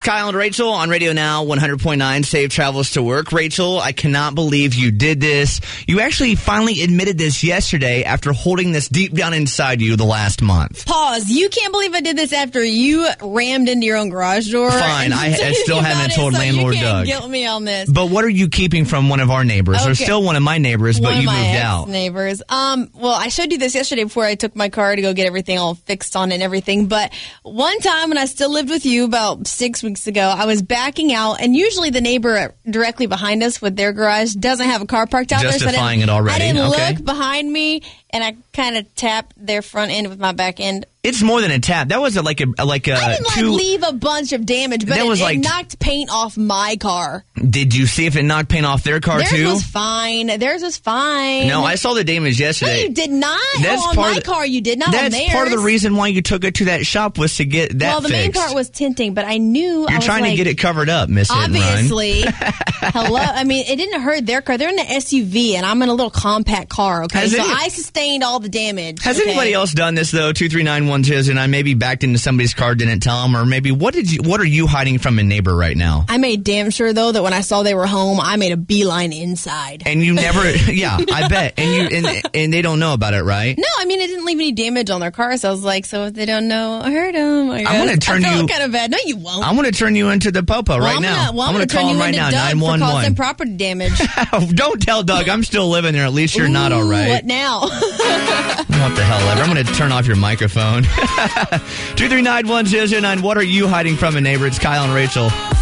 Kyle and Rachel on Radio Now, 100.9, Safe Travels to Work. Rachel, I cannot believe you did this. You actually finally admitted this yesterday after holding this deep down inside you the last month. Pause. You can't believe I did this after you rammed into your own garage door. Fine. I still haven't told landlord Doug. You Doug. can't guilt me on this. But what are you keeping from one of our neighbors? Okay. Or still one of my neighbors, but you moved out. Neighbors. Well, I showed you this yesterday before I took my car to go get everything all fixed on and everything. But one time when I still lived with you about 6 weeks ago, I was backing out, and usually the neighbor directly behind us with their garage doesn't have a car parked out Justifying there. it already. I didn't okay. look behind me, and I kind of tapped their front end with my back end. It's more than a tap. That was like a I didn't leave a bunch of damage, but it knocked paint off my car. Did you see if it knocked paint off their car too? Theirs was fine. No, I saw the damage yesterday. No, you did not. That's on my car, you did not on theirs. That's part of the reason why you took it to that shop was to get that fixed. Well, the main part was tinting, but I knew You're trying to get it covered up, Miss Hit and Run. Obviously. Hello. I mean, it didn't hurt their car. They're in an SUV, and I'm in a little compact car, okay? I sustained all the damage. Has anybody else done this, though? 239-1009, maybe backed into somebody's car, didn't tell them, or maybe what are you hiding from a neighbor right now? I made damn sure, though, that when I saw they were home, I made a beeline inside. And you never, yeah, I bet. And they don't know about it, right? No, I mean, it didn't leave any damage on their car, so I was like, so if they don't know, I hurt them. I want to turn I felt kind of bad. No, you won't. I want to turn you into the Popo right now. I'm going to call him right now, 911. For causing property damage. Don't tell Doug. I'm still living there. At least you're not all right. What now? What the hell ever. I'm going to turn off your microphone. 239-1009. What are you hiding from a neighbor? It's Kyle and Rachel.